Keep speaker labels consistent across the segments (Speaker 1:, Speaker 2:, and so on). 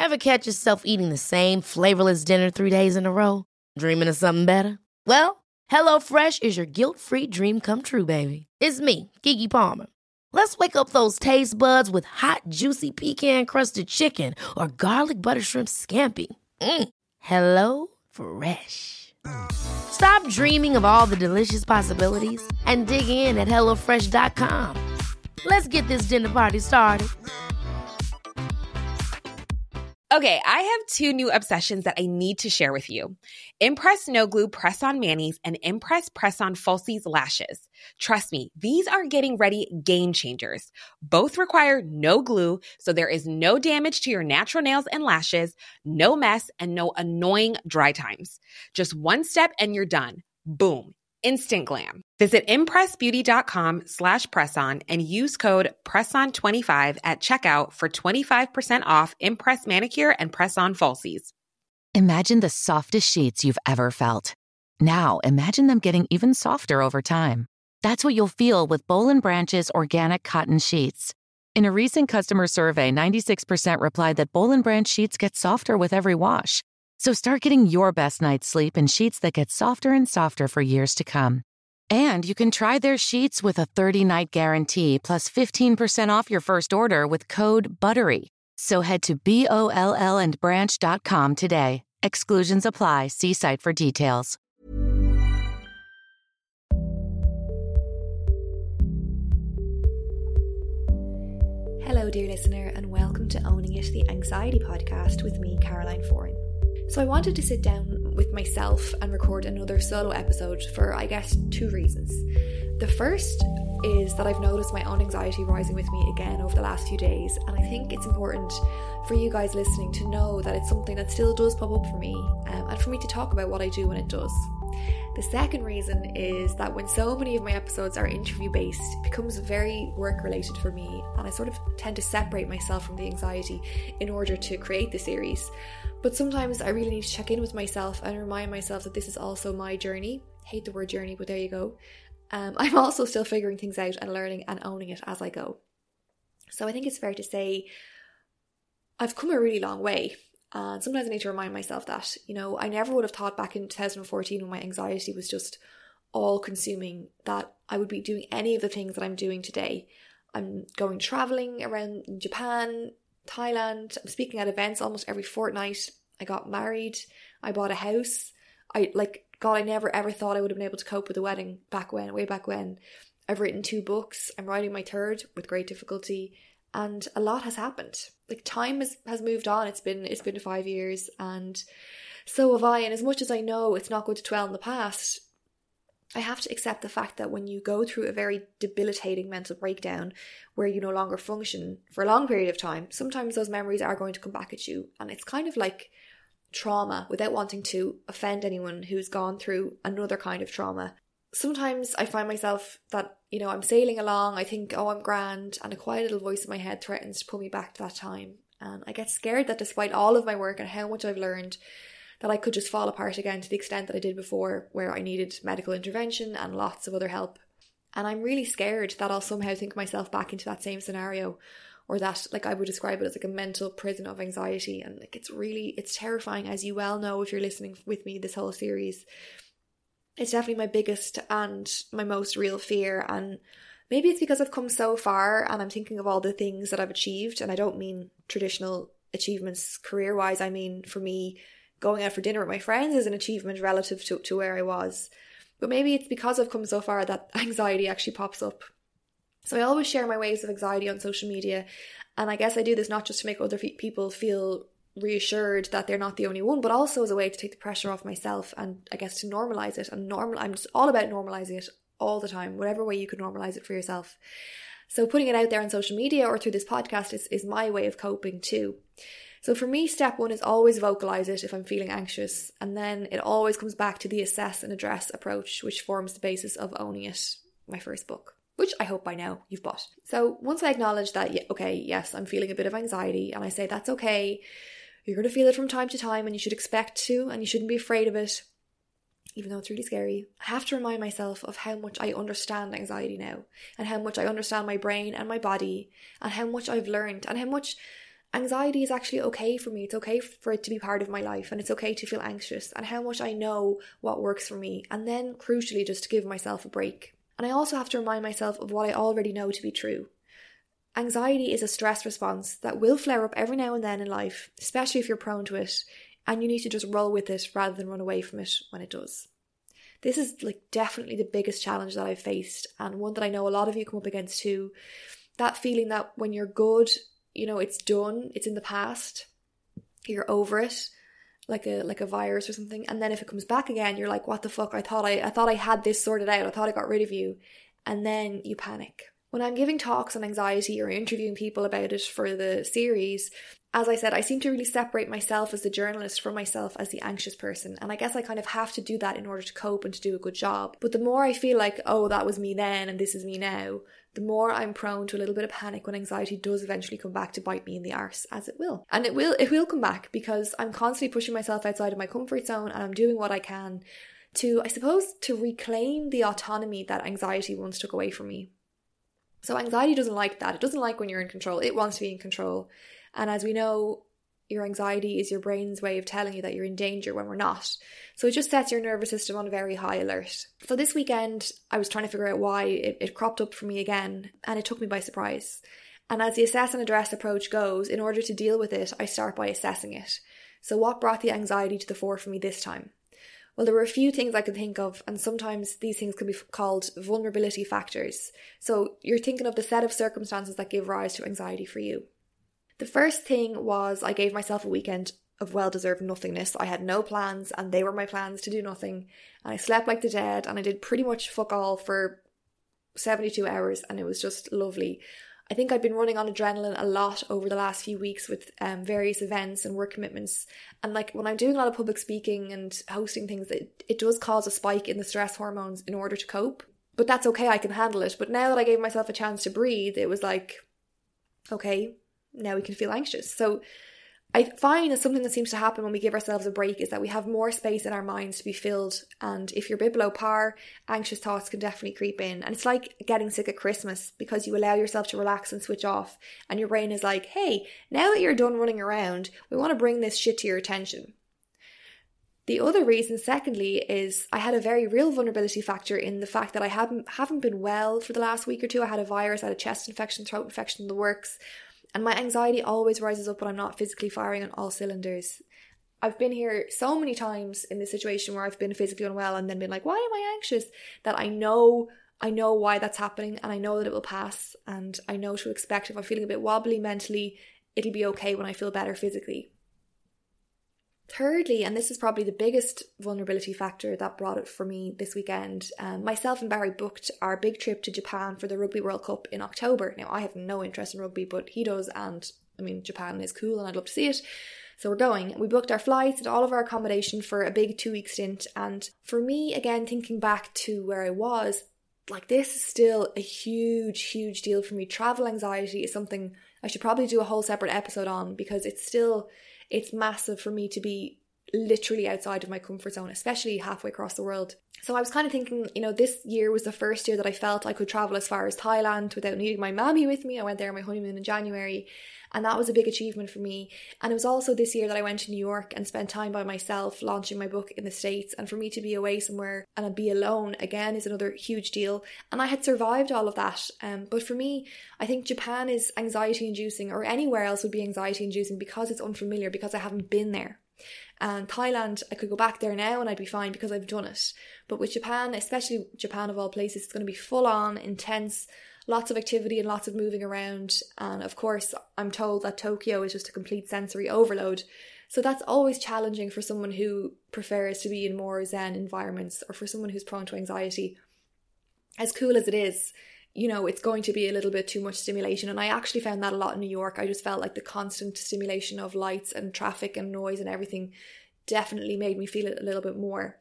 Speaker 1: Ever catch yourself eating the same flavorless dinner 3 days in a row? Dreaming of something better? Well, HelloFresh is your guilt-free dream come true, baby. It's me, Keke Palmer. Let's wake up those taste buds with hot, juicy pecan-crusted chicken or garlic butter shrimp scampi. Hello Fresh. Stop dreaming of all the delicious possibilities and dig in at HelloFresh.com. Let's get this dinner party started.
Speaker 2: Okay, I have 2 new obsessions that I need to share with you. Impress No Glue Press-On Manis and Impress Press-On Falsies Lashes. Trust me, these are getting ready game changers. Both require no glue, so there is no damage to your natural nails and lashes, no mess, and no annoying dry times. Just one step and you're done. Boom. Instant glam. Visit impressbeauty.com/presson and use code PRESSON25 at checkout for 25% off Impress Manicure and Press-On Falsies.
Speaker 3: Imagine the softest sheets you've ever felt. Now imagine them getting even softer over time. That's what you'll feel with Boll & Branch's organic cotton sheets. In a recent customer survey, 96% replied that Boll & Branch sheets get softer with every wash. So start getting your best night's sleep in sheets that get softer and softer for years to come. And you can try their sheets with a 30-night guarantee plus 15% off your first order with code BUTTERY. So head to BOLLandbranch.com today. Exclusions apply. See site for details.
Speaker 4: Hello, dear listener, and welcome to Owning It, the Anxiety Podcast with me, Caroline Foran. So I wanted to sit down with myself and record another solo episode for, I guess, 2 reasons. The first is that I've noticed my own anxiety rising with me again over the last few days, and I think it's important for you guys listening to know that it's something that still does pop up for me, and for me to talk about what I do when it does. The second reason is that when so many of my episodes are interview-based, it becomes very work-related for me, and I sort of tend to separate myself from the anxiety in order to create the series. But sometimes I really need to check in with myself and remind myself that this is also my journey. Hate the word journey, but there you go. I'm also still figuring things out and learning and owning it as I go. So I think it's fair to say I've come a really long way. And sometimes I need to remind myself that, I never would have thought back in 2014 when my anxiety was just all consuming that I would be doing any of the things that I'm doing today. I'm going traveling around Japan, Thailand. I'm speaking at events almost every fortnight. I got married. I bought a house. I never ever thought I would have been able to cope with a wedding way back when. I've written 2 books. I'm writing my 3rd with great difficulty. And a lot has happened. Like, time has moved on. It's been 5 years, and so have I. And as much as I know it's not good to dwell in the past, I have to accept the fact that when you go through a very debilitating mental breakdown where you no longer function for a long period of time, sometimes those memories are going to come back at you. And it's kind of like trauma, without wanting to offend anyone who's gone through another kind of trauma. Sometimes I find myself that, I'm sailing along, I think, oh, I'm grand, and a quiet little voice in my head threatens to pull me back to that time. And I get scared that despite all of my work and how much I've learned, that I could just fall apart again to the extent that I did before, where I needed medical intervention and lots of other help. And I'm really scared that I'll somehow think myself back into that same scenario, or that, I would describe it as a mental prison of anxiety. And it's terrifying, as you well know if you're listening with me this whole series. It's definitely my biggest and my most real fear, and maybe it's because I've come so far and I'm thinking of all the things that I've achieved, and I don't mean traditional achievements career-wise. I mean, for me, going out for dinner with my friends is an achievement relative to where I was. But maybe it's because I've come so far that anxiety actually pops up. So I always share my waves of anxiety on social media, and I guess I do this not just to make other people feel reassured that they're not the only one, but also as a way to take the pressure off myself, and I guess to normalize it. And I'm just all about normalizing it all the time, whatever way you could normalize it for yourself. So putting it out there on social media or through this podcast is my way of coping too. So for me, step 1 is always vocalize it if I'm feeling anxious, and then it always comes back to the assess and address approach, which forms the basis of Owning It, my first book, which I hope by now you've bought. So once I acknowledge that, yes, I'm feeling a bit of anxiety, and I say that's okay, you're going to feel it from time to time, and you should expect to, and you shouldn't be afraid of it, even though it's really scary. I have to remind myself of how much I understand anxiety now, and how much I understand my brain and my body, and how much I've learned, and how much anxiety is actually okay for me. It's okay for it to be part of my life, and it's okay to feel anxious, and how much I know what works for me, and then crucially just to give myself a break. And I also have to remind myself of what I already know to be true. Anxiety is a stress response that will flare up every now and then in life, especially if you're prone to it, and you need to just roll with it rather than run away from it when it does. This is definitely the biggest challenge that I've faced, and one that I know a lot of you come up against too. That feeling that when you're good, it's done, it's in the past, you're over it, like a virus or something, and then if it comes back again, you're like, what the fuck, I thought I had this sorted out, I thought I got rid of you, and then you panic. When I'm giving talks on anxiety or interviewing people about it for the series, as I said, I seem to really separate myself as the journalist from myself as the anxious person, and I guess I kind of have to do that in order to cope and to do a good job. But the more I feel like, oh, that was me then and this is me now, the more I'm prone to a little bit of panic when anxiety does eventually come back to bite me in the arse, as it will. And it will come back, because I'm constantly pushing myself outside of my comfort zone, and I'm doing what I can to, I suppose, to reclaim the autonomy that anxiety once took away from me. So anxiety doesn't like that. It doesn't like when you're in control. It wants to be in control. And as we know, your anxiety is your brain's way of telling you that you're in danger when we're not. So it just sets your nervous system on a very high alert. So this weekend, I was trying to figure out why it cropped up for me again, and it took me by surprise. And as the assess and address approach goes, in order to deal with it, I start by assessing it. So what brought the anxiety to the fore for me this time? Well, there were a few things I could think of, and sometimes these things can be called vulnerability factors. So you're thinking of the set of circumstances that give rise to anxiety for you. The first thing was I gave myself a weekend of well-deserved nothingness. I had no plans, and they were my plans to do nothing. And I slept like the dead, and I did pretty much fuck all for 72 hours, and it was just lovely. I think I've been running on adrenaline a lot over the last few weeks with various events and work commitments. And when I'm doing a lot of public speaking and hosting things, it does cause a spike in the stress hormones in order to cope. But that's okay, I can handle it. But now that I gave myself a chance to breathe, it was like, okay, now we can feel anxious. So I find that something that seems to happen when we give ourselves a break is that we have more space in our minds to be filled. And if you're a bit below par, anxious thoughts can definitely creep in. And it's like getting sick at Christmas, because you allow yourself to relax and switch off. And your brain is like, hey, now that you're done running around, we want to bring this shit to your attention. The other reason, secondly, is I had a very real vulnerability factor in the fact that I haven't been well for the last week or two. I had a virus, I had a chest infection, throat infection, the works. And my anxiety always rises up when I'm not physically firing on all cylinders. I've been here so many times in this situation where I've been physically unwell and then been like, why am I anxious? That I know why that's happening, and I know that it will pass, and I know to expect if I'm feeling a bit wobbly mentally, it'll be okay when I feel better physically. Thirdly, and this is probably the biggest vulnerability factor that brought it for me this weekend, myself and Barry booked our big trip to Japan for the Rugby World Cup in October. Now, I have no interest in rugby, but he does, and I mean, Japan is cool and I'd love to see it. So we're going. We booked our flights and all of our accommodation for a big 2-week stint. And for me, again, thinking back to where I was, this is still a huge, huge deal for me. Travel anxiety is something I should probably do a whole separate episode on, because it's massive for me to be literally outside of my comfort zone, especially halfway across the world. So I was kind of thinking, this year was the first year that I felt I could travel as far as Thailand without needing my mammy with me. I went there on my honeymoon in January, and that was a big achievement for me. And it was also this year that I went to New York and spent time by myself launching my book in the States. And for me to be away somewhere and be alone again is another huge deal. And I had survived all of that. But for me, I think Japan is anxiety inducing, or anywhere else would be anxiety inducing, because it's unfamiliar, because I haven't been there. And Thailand, I could go back there now and I'd be fine because I've done it. But with Japan, especially Japan of all places, it's going to be full on, intense, lots of activity and lots of moving around. And of course, I'm told that Tokyo is just a complete sensory overload. So that's always challenging for someone who prefers to be in more zen environments, or for someone who's prone to anxiety. As cool as it is, it's going to be a little bit too much stimulation. And I actually found that a lot in New York. I just felt like the constant stimulation of lights and traffic and noise and everything definitely made me feel it a little bit more.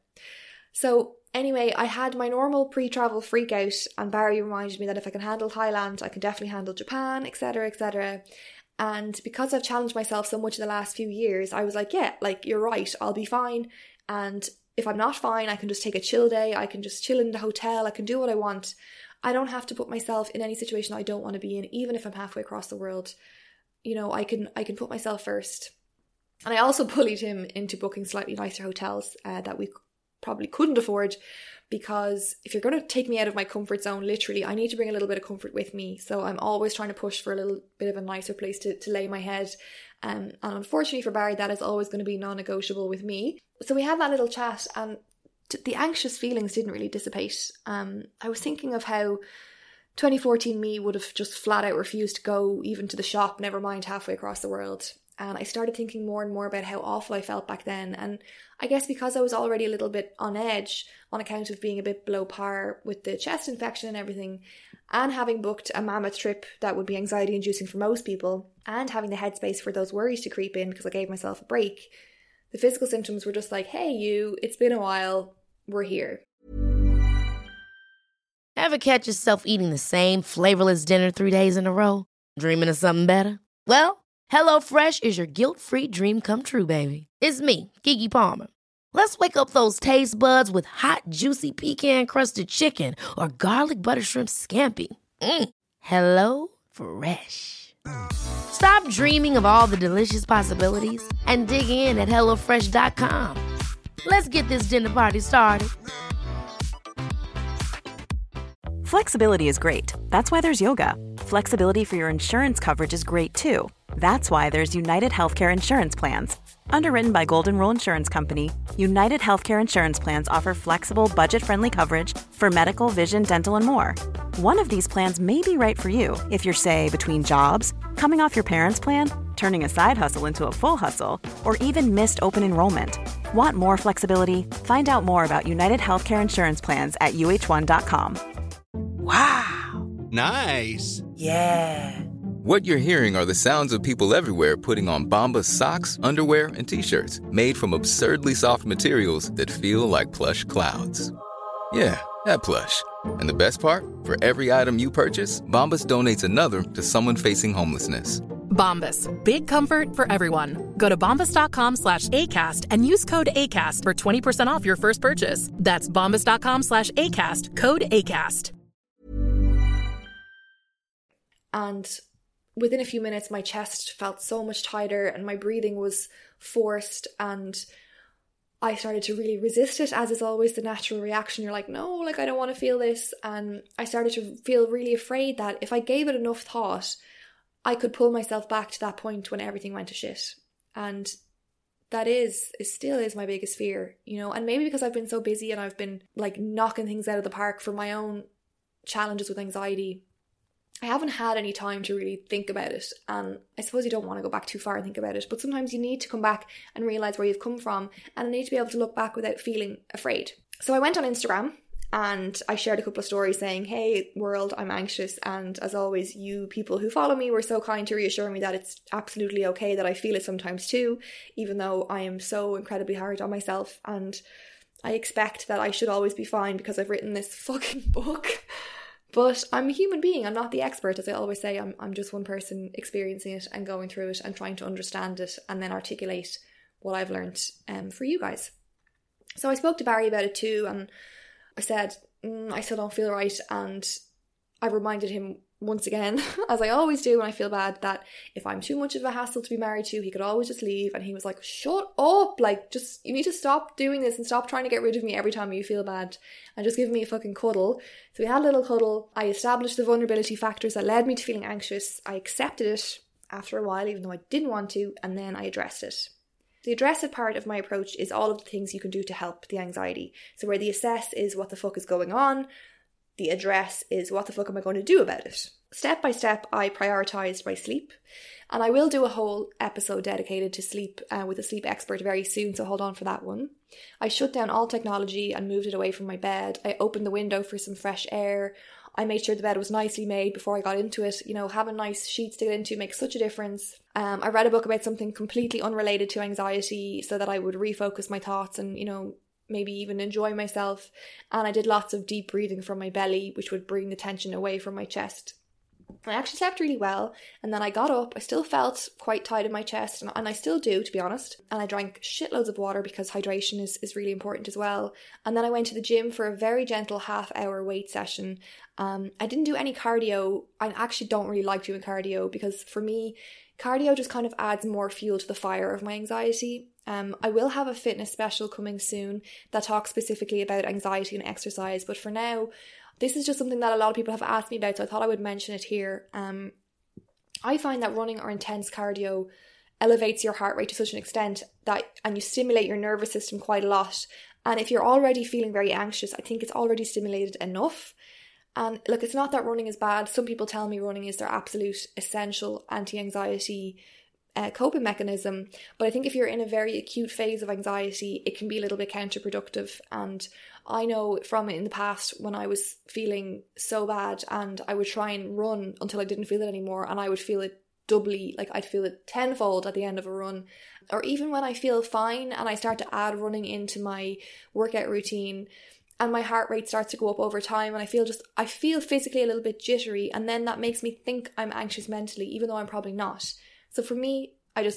Speaker 4: So anyway, I had my normal pre-travel freak out, and Barry reminded me that if I can handle Thailand, I can definitely handle Japan, etc., etc. And because I've challenged myself so much in the last few years, I was like, yeah, you're right, I'll be fine. And if I'm not fine, I can just take a chill day. I can just chill in the hotel. I can do what I want. I don't have to put myself in any situation I don't want to be in, even if I'm halfway across the world. you know, I can put myself first. And I also bullied him into booking slightly nicer hotels that we probably couldn't afford, because if you're going to take me out of my comfort zone, literally, I need to bring a little bit of comfort with me. So I'm always trying to push for a little bit of a nicer place to lay my head. And unfortunately for Barry, that is always going to be non-negotiable with me. So we had that little chat, and the anxious feelings didn't really dissipate. I was thinking of how 2014 me would have just flat out refused to go even to the shop, never mind halfway across the world. And I started thinking more and more about how awful I felt back then. And I guess because I was already a little bit on edge on account of being a bit below par with the chest infection and everything, and having booked a mammoth trip that would be anxiety inducing for most people, and having the headspace for those worries to creep in because I gave myself a break, the physical symptoms were just like, hey you, it's been a while, we're here.
Speaker 1: Ever catch yourself eating the same flavorless dinner 3 days in a row? Dreaming of something better? Well, HelloFresh is your guilt-free dream come true, baby. It's me, Keke Palmer. Let's wake up those taste buds with hot, juicy pecan-crusted chicken or garlic butter shrimp scampi. HelloFresh. Stop dreaming of all the delicious possibilities and dig in at HelloFresh.com. Let's get this dinner party started.
Speaker 5: Flexibility is great. That's why there's yoga. Flexibility for your insurance coverage is great too. That's why there's United Healthcare Insurance Plans. Underwritten by Golden Rule Insurance Company, United Healthcare Insurance Plans offer flexible, budget-friendly coverage for medical, vision, dental, and more. One of these plans may be right for you if you're, say, between jobs, coming off your parents' plan, turning a side hustle into a full hustle, or even missed open enrollment. Want more flexibility? Find out more about United Healthcare Insurance Plans at uh1.com.
Speaker 6: Wow.
Speaker 7: Nice.
Speaker 6: Yeah.
Speaker 8: What you're hearing are the sounds of people everywhere putting on Bombas socks, underwear, and T-shirts made from absurdly soft materials that feel like plush clouds. Yeah, that plush. And the best part? For every item you purchase, Bombas donates another to someone facing homelessness.
Speaker 9: Bombas. Big comfort for everyone. Go to bombas.com/ACAST and use code ACAST for 20% off your first purchase. That's bombas.com/ACAST. Code ACAST.
Speaker 4: And within a few minutes, my chest felt so much tighter and my breathing was forced, and I started to really resist it, as is always the natural reaction. You're like, no, like I don't want to feel this. And I started to feel really afraid that if I gave it enough thought, I could pull myself back to that point when everything went to shit. And that still is my biggest fear, you know. And maybe because I've been so busy and I've been like knocking things out of the park for my own challenges with anxiety, I haven't had any time to really think about it. And I suppose you don't want to go back too far and think about it, but sometimes you need to come back and realise where you've come from, and I need to be able to look back without feeling afraid. So I went on Instagram and I shared a couple of stories saying, hey world, I'm anxious. And as always, you people who follow me were so kind to reassure me that it's absolutely okay that I feel it sometimes too, even though I am so incredibly hard on myself. And I expect that I should always be fine because I've written this fucking book. But I'm a human being, I'm not the expert. As I always say, I'm just one person experiencing it and going through it and trying to understand it and then articulate what I've learned for you guys. So I spoke to Barry about it too, and I said, I still don't feel right. And I reminded him once again, as I always do when I feel bad, that if I'm too much of a hassle to be married to, he could always just leave. And he was like, shut up, like, just, you need to stop doing this and stop trying to get rid of me every time you feel bad, and just give me a fucking cuddle. So we had a little cuddle. I established the vulnerability factors that led me to feeling anxious. I accepted it after a while, even though I didn't want to, and then I addressed it. The address it part of my approach is all of the things you can do to help the anxiety. So where the assess is what the fuck is going on, the address is what the fuck am I going to do about it. Step by step, I prioritised my sleep, and I will do a whole episode dedicated to sleep with a sleep expert very soon, so hold on for that one. I shut down all technology and moved it away from my bed. I opened the window for some fresh air. I made sure the bed was nicely made before I got into it. You know, having nice sheets to get into makes such a difference. I read a book about something completely unrelated to anxiety so that I would refocus my thoughts and, you know, maybe even enjoy myself. And I did lots of deep breathing from my belly, which would bring the tension away from my chest. I actually slept really well, and then I got up. I still felt quite tight in my chest, and I still do, to be honest. And I drank shitloads of water because hydration is really important as well. And then I went to the gym for a very gentle half-hour weight session. I didn't do any cardio. I actually don't really like doing cardio because for me, cardio just kind of adds more fuel to the fire of my anxiety. I will have a fitness special coming soon that talks specifically about anxiety and exercise, but for now, this is just something that a lot of people have asked me about, so I thought I would mention it here. I find that running or intense cardio elevates your heart rate to such an extent and you stimulate your nervous system quite a lot. And if you're already feeling very anxious, I think it's already stimulated enough. And look, it's not that running is bad. Some people tell me running is their absolute essential anti-anxiety coping mechanism, but I think if you're in a very acute phase of anxiety, it can be a little bit counterproductive. And I know from in the past when I was feeling so bad and I would try and run until I didn't feel it anymore, and I would feel it doubly, like I'd feel it tenfold at the end of a run. Or even when I feel fine and I start to add running into my workout routine, and my heart rate starts to go up over time, and I feel physically a little bit jittery, and then that makes me think I'm anxious mentally, even though I'm probably not. So for me,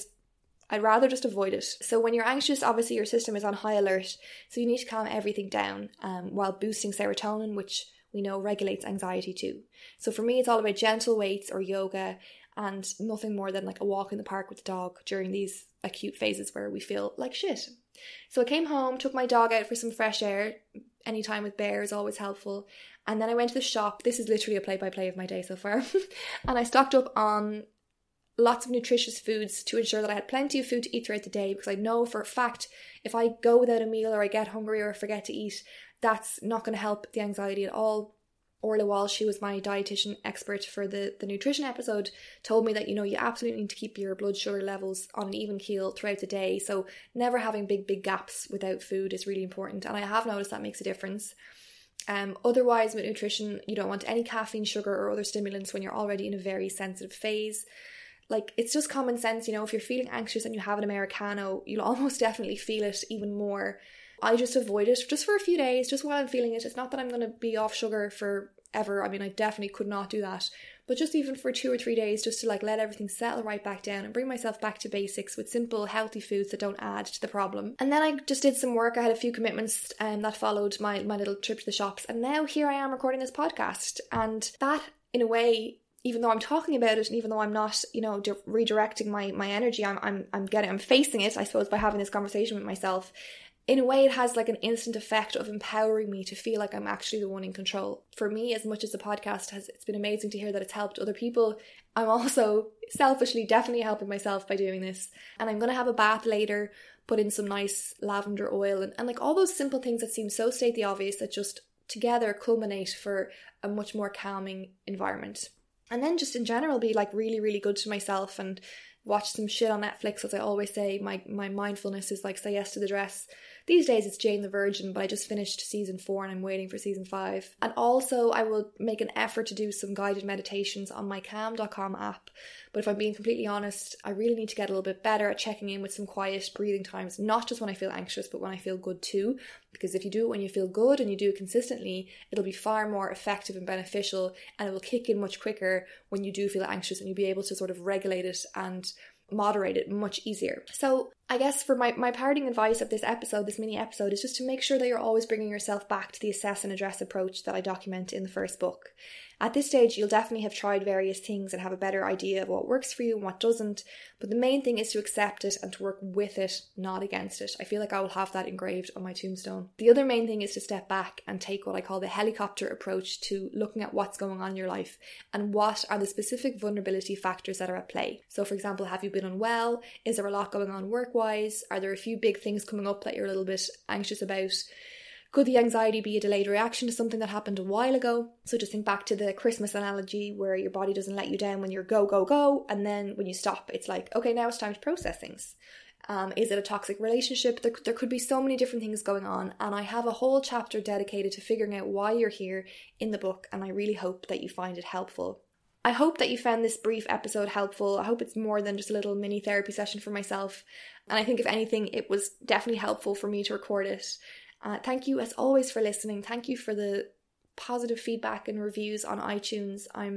Speaker 4: I'd rather just avoid it. So when you're anxious, obviously your system is on high alert, so you need to calm everything down while boosting serotonin, which we know regulates anxiety too. So for me, it's all about gentle weights or yoga, and nothing more than like a walk in the park with the dog during these acute phases where we feel like shit. So I came home, took my dog out for some fresh air. Any time with Bear is always helpful. And then I went to the shop. This is literally a play-by-play of my day so far. And I stocked up on lots of nutritious foods to ensure that I had plenty of food to eat throughout the day, because I know for a fact if I go without a meal or I get hungry or forget to eat, that's not going to help the anxiety at all. Orla Walsh, who was my dietitian expert for the nutrition episode, told me that, you absolutely need to keep your blood sugar levels on an even keel throughout the day. So never having big gaps without food is really important. And I have noticed that makes a difference. Otherwise, with nutrition, you don't want any caffeine, sugar, or other stimulants when you're already in a very sensitive phase. Like, it's just common sense, if you're feeling anxious and you have an Americano, you'll almost definitely feel it even more. I just avoid it just for a few days, just while I'm feeling it. It's not that I'm going to be off sugar forever. I mean, I definitely could not do that. But just even for 2 or 3 days, just to let everything settle right back down and bring myself back to basics with simple, healthy foods that don't add to the problem. And then I just did some work. I had a few commitments that followed my little trip to the shops. And now here I am recording this podcast. And that, in a way, even though I'm talking about it and even though I'm not, redirecting my energy, I'm facing it, I suppose, by having this conversation with myself. In a way, it has like an instant effect of empowering me to feel like I'm actually the one in control. For me, as much as the podcast it's been amazing to hear that it's helped other people, I'm also selfishly definitely helping myself by doing this. And I'm going to have a bath later, put in some nice lavender oil and like all those simple things that seem so state the obvious that just together culminate for a much more calming environment. And then just in general be like really, really good to myself and watch some shit on Netflix. As I always say, my mindfulness is like say yes to the dress. These days it's Jane the Virgin, but I just finished season 4 and I'm waiting for season 5. And also I will make an effort to do some guided meditations on my Calm.com app. But if I'm being completely honest, I really need to get a little bit better at checking in with some quiet breathing times, not just when I feel anxious, but when I feel good too. Because if you do it when you feel good and you do it consistently, it'll be far more effective and beneficial, and it will kick in much quicker when you do feel anxious, and you'll be able to sort of regulate it and moderate it much easier. So I guess for my parting advice of this mini episode is just to make sure that you're always bringing yourself back to the assess and address approach that I document in the first book. At this stage, you'll definitely have tried various things and have a better idea of what works for you and what doesn't, but the main thing is to accept it and to work with it, not against it. I feel like I will have that engraved on my tombstone. The other main thing is to step back and take what I call the helicopter approach to looking at what's going on in your life and what are the specific vulnerability factors that are at play. So for example, have you been unwell? Is there a lot going on work-wise? Are there a few big things coming up that you're a little bit anxious about? Could the anxiety be a delayed reaction to something that happened a while ago? So just think back to the Christmas analogy where your body doesn't let you down when you're go, go, go. And then when you stop, it's like, okay, now it's time to process things. Is it a toxic relationship? There could be so many different things going on. And I have a whole chapter dedicated to figuring out why you're here in the book. And I really hope that you find it helpful. I hope that you found this brief episode helpful. I hope it's more than just a little mini therapy session for myself. And I think if anything, it was definitely helpful for me to record it. Thank you as always for listening. Thank you for the positive feedback and reviews on iTunes. I'm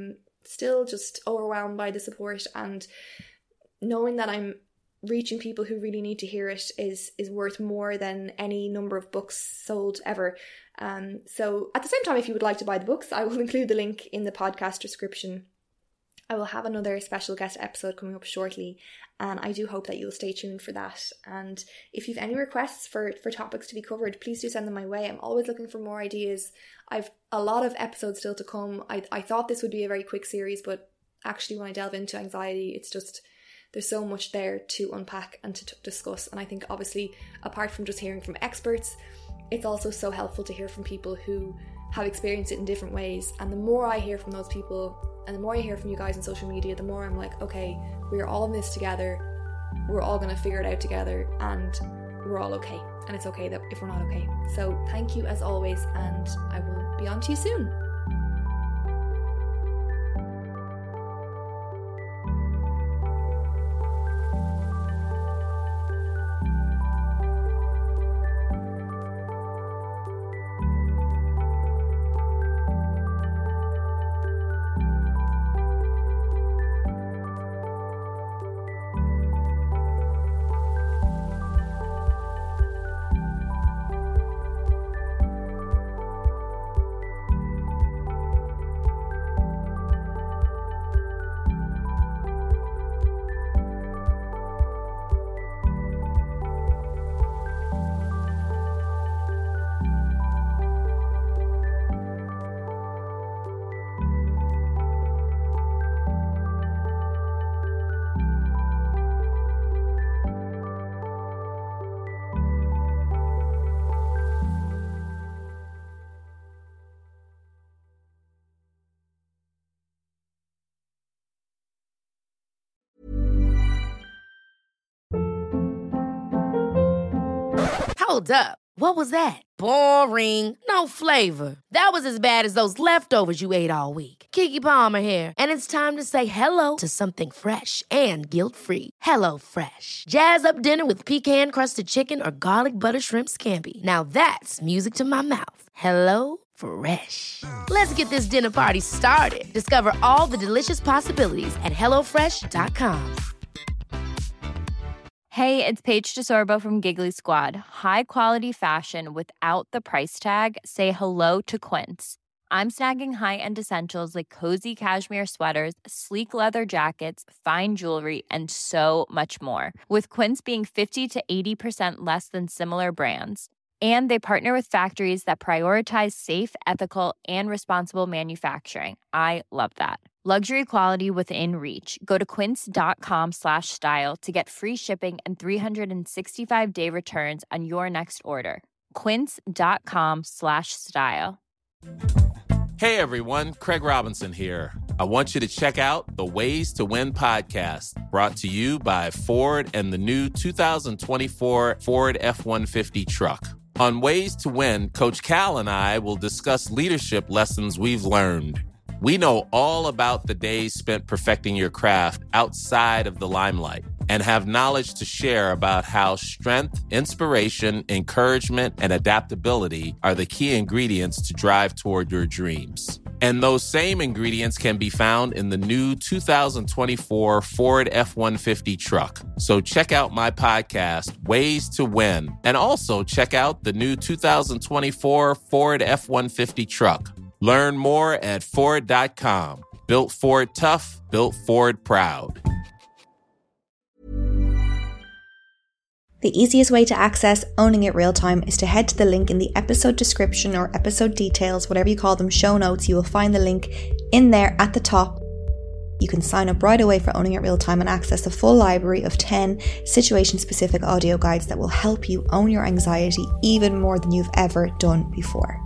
Speaker 4: still just overwhelmed by the support, and knowing that I'm reaching people who really need to hear it is worth more than any number of books sold ever. So at the same time, if you would like to buy the books, I will include the link in the podcast description. I will have another special guest episode coming up shortly, and I do hope that you'll stay tuned for that. And if you've any requests for topics to be covered, please do send them my way. I'm always looking for more ideas. I've a lot of episodes still to come. I thought this would be a very quick series, but actually when I delve into anxiety, it's just, there's so much there to unpack and to discuss. And I think obviously, apart from just hearing from experts, it's also so helpful to hear from people who have experienced it in different ways. And the more I hear from those people, and the more I hear from you guys on social media, the more I'm like, okay, we're all in this together. We're all going to figure it out together, and we're all okay. And it's okay that if we're not okay. So thank you as always, and I will be on to you soon.
Speaker 1: Hold up. What was that? Boring. No flavor. That was as bad as those leftovers you ate all week. Keke Palmer here, and it's time to say hello to something fresh and guilt-free. Hello Fresh. Jazz up dinner with pecan-crusted chicken or garlic butter shrimp scampi. Now that's music to my mouth. Hello Fresh. Let's get this dinner party started. Discover all the delicious possibilities at HelloFresh.com.
Speaker 7: Hey, it's Paige DeSorbo from Giggly Squad. High quality fashion without the price tag. Say hello to Quince. I'm snagging high-end essentials like cozy cashmere sweaters, sleek leather jackets, fine jewelry, and so much more. With Quince being 50 to 80% less than similar brands. And they partner with factories that prioritize safe, ethical, and responsible manufacturing. I love that. Luxury quality within reach. Go to quince.com/style to get free shipping and 365-day returns on your next order. Quince.com/style.
Speaker 10: Hey everyone, Craig Robinson here. I want you to check out the Ways to Win podcast, brought to you by Ford and the new 2024 Ford F-150 truck. On Ways to Win, Coach Cal and I will discuss leadership lessons we've learned. We know all about the days spent perfecting your craft outside of the limelight and have knowledge to share about how strength, inspiration, encouragement, and adaptability are the key ingredients to drive toward your dreams. And those same ingredients can be found in the new 2024 Ford F-150 truck. So check out my podcast, Ways to Win, and also check out the new 2024 Ford F-150 truck. Learn more at Ford.com. Built Ford tough, built Ford proud.
Speaker 4: The easiest way to access Owning It Real Time is to head to the link in the episode description or episode details, whatever you call them, show notes. You will find the link in there at the top. You can sign up right away for Owning It Real Time and access a full library of 10 situation-specific audio guides that will help you own your anxiety even more than you've ever done before.